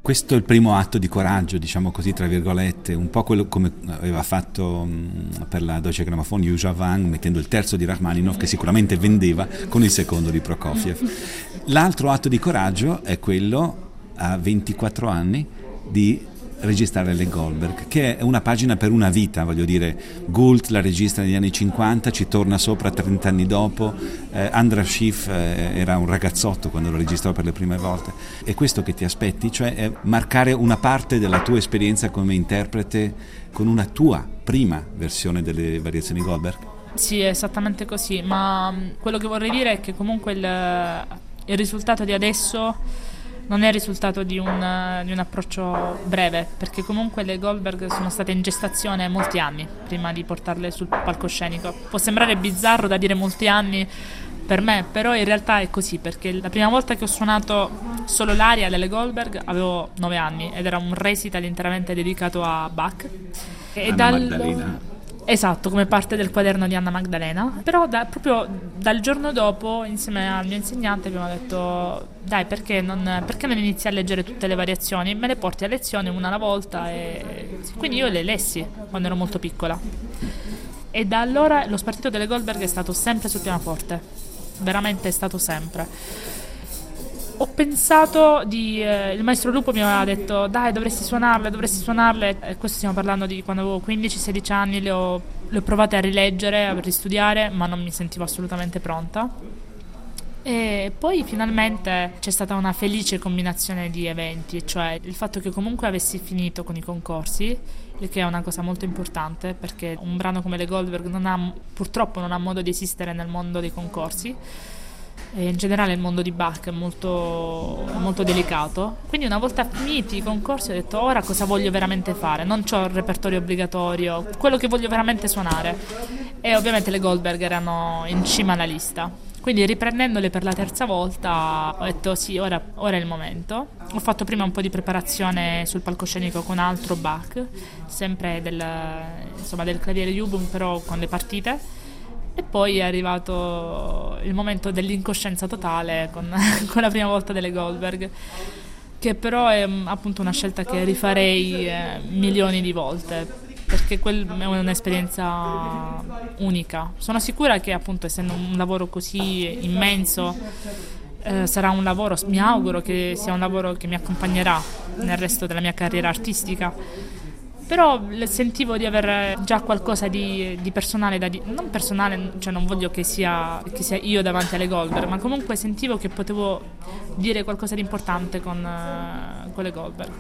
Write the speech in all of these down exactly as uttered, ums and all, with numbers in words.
questo è il primo atto di coraggio, diciamo così, tra virgolette, un po' quello come aveva fatto mh, per la Deutsche Grammophon Yuzha Wang, mettendo il terzo di Rachmaninoff, che sicuramente vendeva, con il secondo di Prokofiev. L'altro atto di coraggio è quello, a ventiquattro anni, di registrare le Goldberg, che è una pagina per una vita, voglio dire. Gould la registra negli anni cinquanta, ci torna sopra trenta anni dopo. eh, Andras Schiff eh, era un ragazzotto quando lo registrò per le prime volte. È questo che ti aspetti, cioè è marcare una parte della tua esperienza come interprete con una tua prima versione delle variazioni Goldberg? Sì, è esattamente così, ma quello che vorrei dire è che comunque il, il risultato di adesso non è il risultato di un, di un approccio breve, perché comunque le Goldberg sono state in gestazione molti anni prima di portarle sul palcoscenico. Può sembrare bizzarro da dire molti anni per me, però in realtà è così, perché la prima volta che ho suonato solo l'aria delle Goldberg avevo nove anni ed era un recital interamente dedicato a Bach. E Anna dal... Maddalena. Esatto, come parte del quaderno di Anna Maddalena. Però da, proprio dal giorno dopo, insieme al mio insegnante, abbiamo detto: dai, perché non, perché non inizi a leggere tutte le variazioni? Me le porti a lezione una alla volta. E quindi io le lessi quando ero molto piccola. E da allora lo spartito delle Goldberg è stato sempre sul pianoforte. Veramente è stato sempre. Ho pensato di... Eh, il maestro Lupo mi aveva detto: dai, dovresti suonarle, dovresti suonarle. E questo stiamo parlando di quando avevo quindici sedici anni. Le ho, le ho provate a rileggere, a ristudiare, ma non mi sentivo assolutamente pronta. E poi finalmente c'è stata una felice combinazione di eventi, cioè il fatto che comunque avessi finito con i concorsi, il che è una cosa molto importante, perché un brano come le Goldberg non ha, purtroppo non ha modo di esistere nel mondo dei concorsi. E in generale il mondo di Bach è molto, molto delicato. Quindi una volta finiti i concorsi ho detto: ora cosa voglio veramente fare? Non c'ho il repertorio obbligatorio, quello che voglio veramente suonare. E ovviamente le Goldberg erano in cima alla lista. Quindi riprendendole per la terza volta ho detto: sì, ora, ora è il momento. Ho fatto prima un po' di preparazione sul palcoscenico con altro Bach, sempre del, insomma, del claviere Übung, però con le partite. E poi è arrivato il momento dell'incoscienza totale con, con la prima volta delle Goldberg, che però è appunto una scelta che rifarei eh, milioni di volte, perché quel è un'esperienza unica. Sono sicura che, appunto, essendo un lavoro così immenso, eh, sarà un lavoro, mi auguro che sia un lavoro che mi accompagnerà nel resto della mia carriera artistica. Però sentivo di avere già qualcosa di, di personale da dire, non personale, cioè non voglio che sia, che sia io davanti alle Goldberg, ma comunque sentivo che potevo dire qualcosa di importante con, uh, con le Goldberg.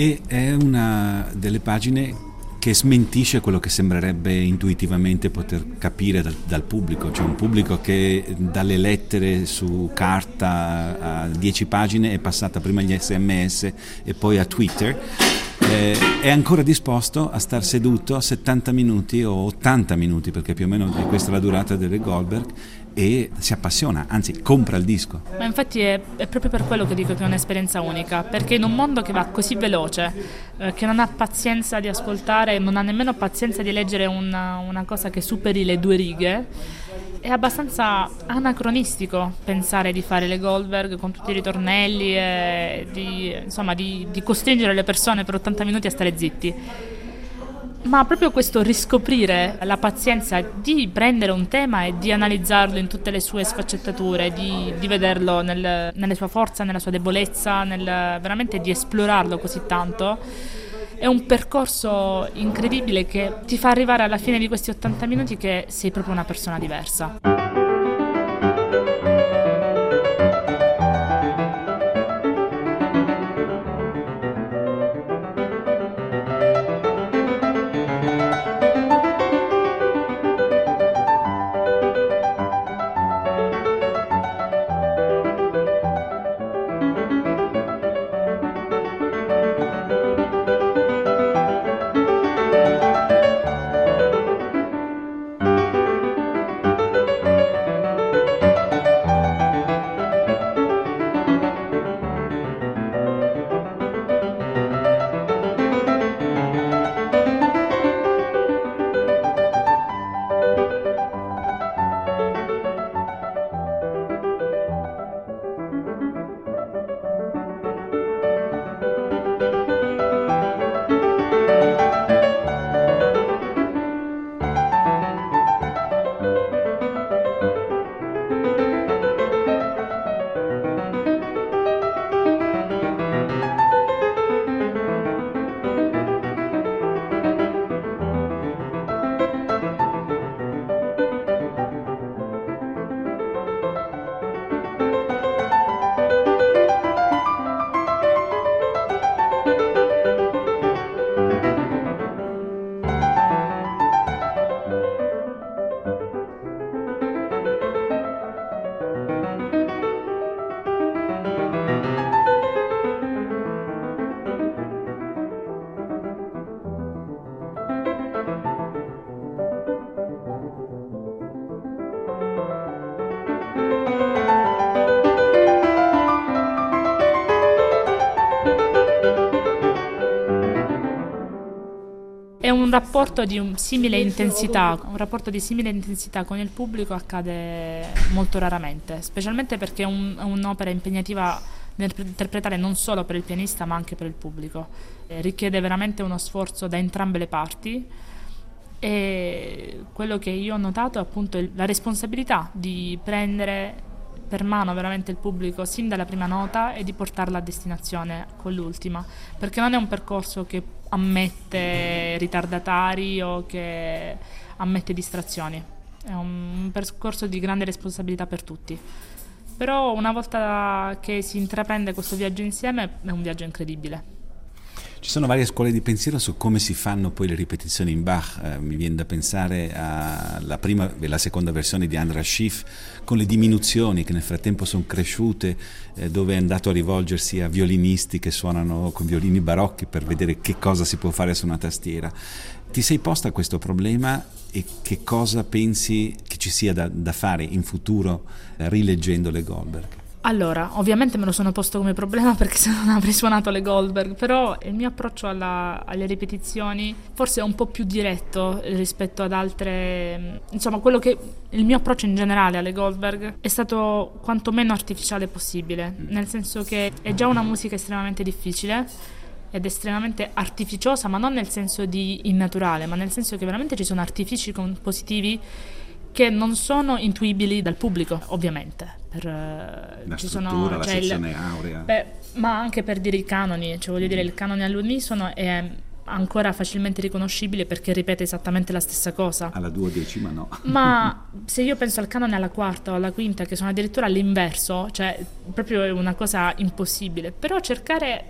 E è una delle pagine che smentisce quello che sembrerebbe intuitivamente poter capire dal, dal pubblico, cioè un pubblico che dalle lettere su carta a dieci pagine è passata prima agli sms e poi a Twitter, eh, è ancora disposto a star seduto settanta minuti o ottanta minuti, perché più o meno è questa la durata delle Goldberg, e si appassiona, anzi compra il disco. Ma infatti è, è proprio per quello che dico che è un'esperienza unica, perché in un mondo che va così veloce, eh, che non ha pazienza di ascoltare, non ha nemmeno pazienza di leggere una, una cosa che superi le due righe, è abbastanza anacronistico pensare di fare le Goldberg con tutti i ritornelli e di, insomma, di, di costringere le persone per ottanta minuti a stare zitti. Ma proprio questo riscoprire la pazienza di prendere un tema e di analizzarlo in tutte le sue sfaccettature, di, di vederlo nel, nelle sua forza, nella sua debolezza, nel, veramente di esplorarlo così tanto, è un percorso incredibile che ti fa arrivare alla fine di questi ottanta minuti che sei proprio una persona diversa. Un rapporto di un simile intensità, un rapporto di simile intensità con il pubblico accade molto raramente, specialmente perché è, un, è un'opera impegnativa nell'interpretare non solo per il pianista ma anche per il pubblico. Eh, richiede veramente uno sforzo da entrambe le parti, e quello che io ho notato è appunto la responsabilità di prendere per mano veramente il pubblico sin dalla prima nota e di portarla a destinazione con l'ultima, perché non è un percorso che ammette ritardatari o che ammette distrazioni, è un percorso di grande responsabilità per tutti, però una volta che si intraprende questo viaggio insieme è un viaggio incredibile. Ci sono varie scuole di pensiero su come si fanno poi le ripetizioni in Bach. Eh, mi viene da pensare alla prima e la seconda versione di Andras Schiff, con le diminuzioni che nel frattempo sono cresciute, eh, dove è andato a rivolgersi a violinisti che suonano con violini barocchi per vedere che cosa si può fare su una tastiera. Ti sei posta questo problema e che cosa pensi che ci sia da, da fare in futuro eh, rileggendo le Goldberg? Allora, ovviamente me lo sono posto come problema perché se non avrei suonato le Goldberg, però il mio approccio alla, alle ripetizioni forse è un po' più diretto rispetto ad altre, insomma quello che il mio approccio in generale alle Goldberg è stato quanto meno artificiale possibile, nel senso che è già una musica estremamente difficile ed estremamente artificiosa, ma non nel senso di innaturale, ma nel senso che veramente ci sono artifici compositivi che non sono intuibili dal pubblico, ovviamente. Per, la ci struttura, sono, la cioè sezione il, aurea. Beh, ma anche per dire i canoni, cioè voglio dire il canone all'unisono è ancora facilmente riconoscibile perché ripete esattamente la stessa cosa. Alla duodecima no. Ma se io penso al canone alla quarta o alla quinta, che sono addirittura all'inverso, cioè proprio è una cosa impossibile. Però cercare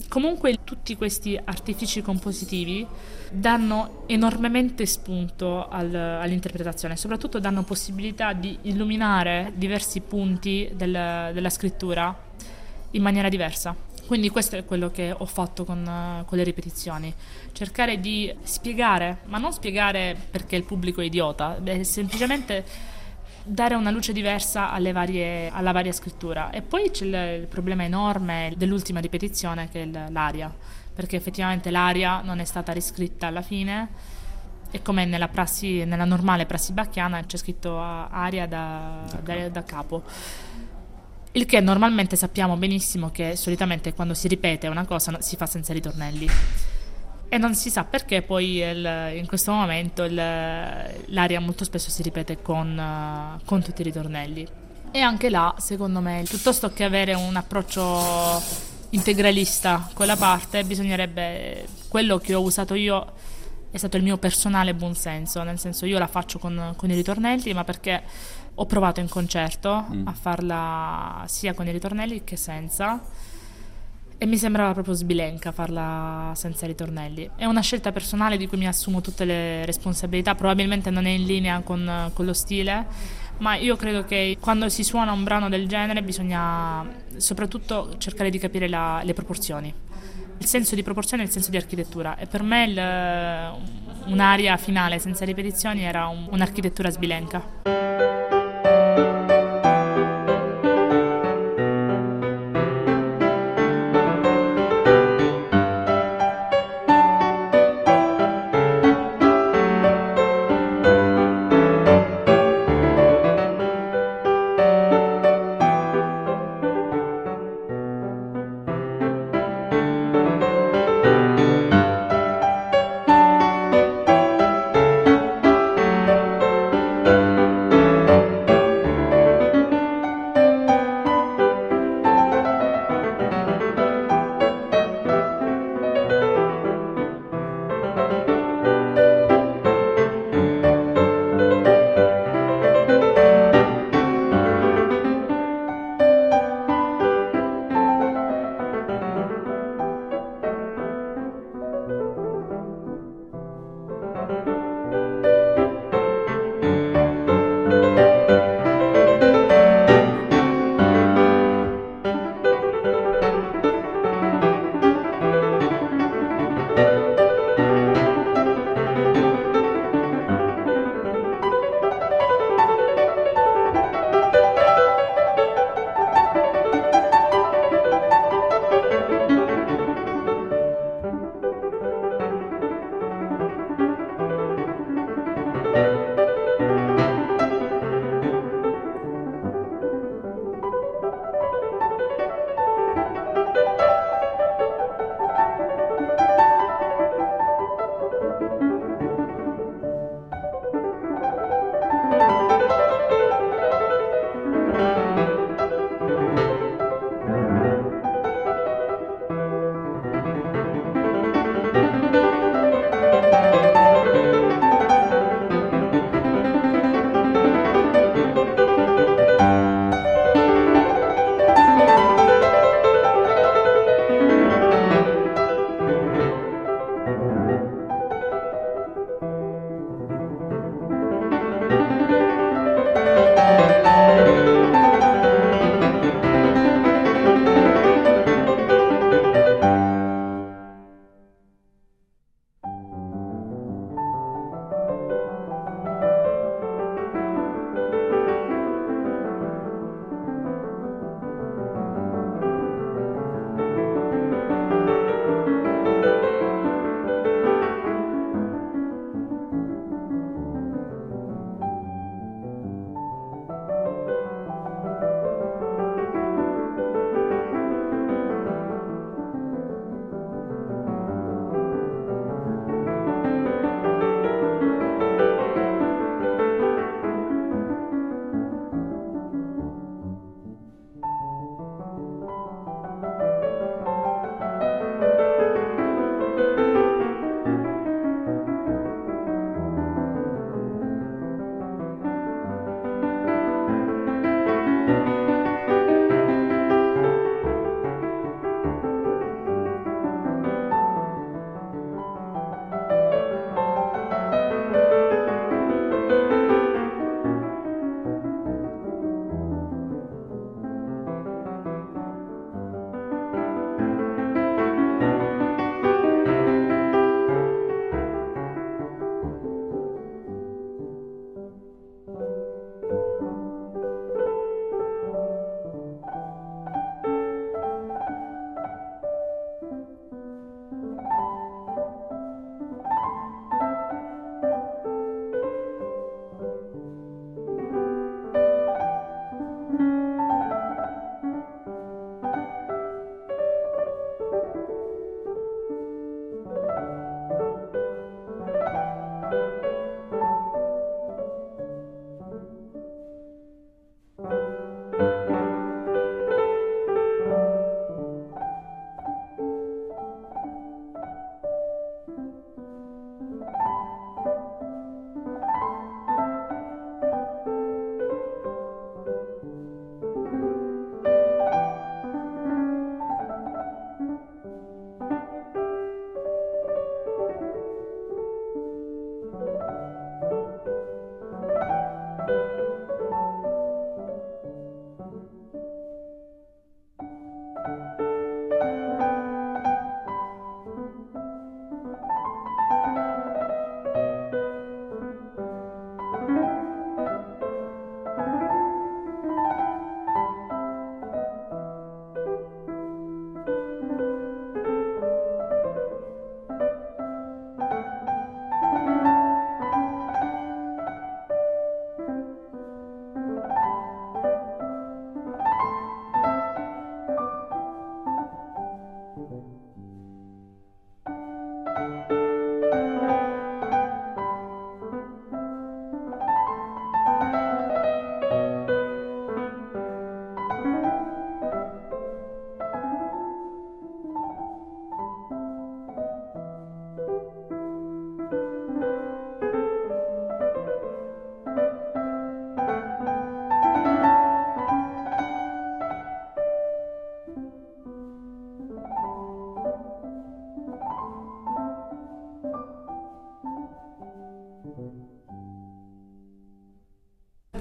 comunque tutti questi artifici compositivi danno enormemente spunto al, all'interpretazione, soprattutto danno possibilità di illuminare diversi punti del, della scrittura in maniera diversa. Quindi questo è quello che ho fatto con, uh, con le ripetizioni, cercare di spiegare, ma non spiegare perché il pubblico è idiota, è semplicemente dare una luce diversa alle varie, alla varia scrittura. E poi c'è il, il problema enorme dell'ultima ripetizione, che è l'aria, perché effettivamente l'aria non è stata riscritta alla fine, e come nella prassi, nella normale prassi bacchiana c'è scritto aria da, da, da capo. Il che normalmente sappiamo benissimo che solitamente quando si ripete una cosa si fa senza ritornelli. E non si sa perché poi il, in questo momento il, l'aria molto spesso si ripete con, uh, con tutti i ritornelli. E anche là, secondo me, piuttosto che avere un approccio integralista con la parte, bisognerebbe, quello che ho usato io è stato il mio personale buonsenso, nel senso io la faccio con, con i ritornelli, ma perché ho provato in concerto mm. a farla sia con i ritornelli che senza, e mi sembrava proprio sbilenca farla senza ritornelli. È una scelta personale di cui mi assumo tutte le responsabilità, probabilmente non è in linea con, con lo stile, ma io credo che quando si suona un brano del genere bisogna soprattutto cercare di capire la, le proporzioni, il senso di proporzione e il senso di architettura, e per me il, un'aria finale senza ripetizioni era un, un'architettura sbilenca.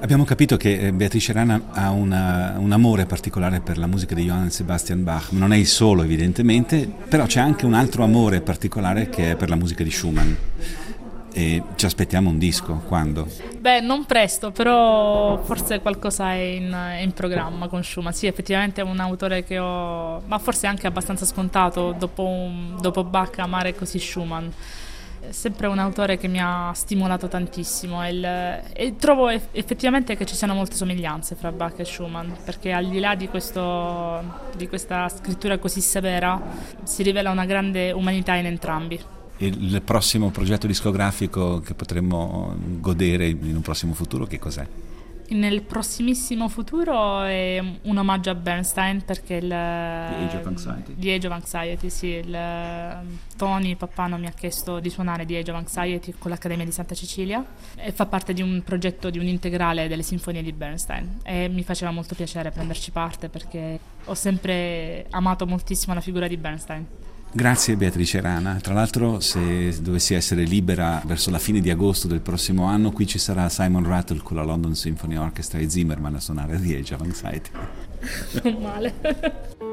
Abbiamo capito che Beatrice Rana ha una, un amore particolare per la musica di Johann Sebastian Bach, non è il solo evidentemente, però c'è anche un altro amore particolare che è per la musica di Schumann. E ci aspettiamo un disco, quando? Beh, non presto, però forse qualcosa è in, è in programma con Schumann. Sì, effettivamente è un autore che ho, ma forse anche abbastanza scontato dopo, un, dopo Bach amare così Schumann. È sempre un autore che mi ha stimolato tantissimo e, il, e trovo effettivamente che ci siano molte somiglianze fra Bach e Schumann, perché al di là di, questo, di questa scrittura così severa si rivela una grande umanità in entrambi. Il prossimo progetto discografico che potremmo godere in un prossimo futuro, che cos'è? Nel prossimissimo futuro è un omaggio a Bernstein, perché il, The Age of Anxiety. The Age of Anxiety, sì, il, Tony Pappano mi ha chiesto di suonare The Age of Anxiety con l'Accademia di Santa Cecilia e fa parte di un progetto di un integrale delle sinfonie di Bernstein e mi faceva molto piacere prenderci parte perché ho sempre amato moltissimo la figura di Bernstein. Grazie Beatrice Rana, tra l'altro se dovessi essere libera verso la fine di agosto del prossimo anno qui ci sarà Simon Rattle con la London Symphony Orchestra e Zimmerman a suonare The Age of Anxiety. Non male.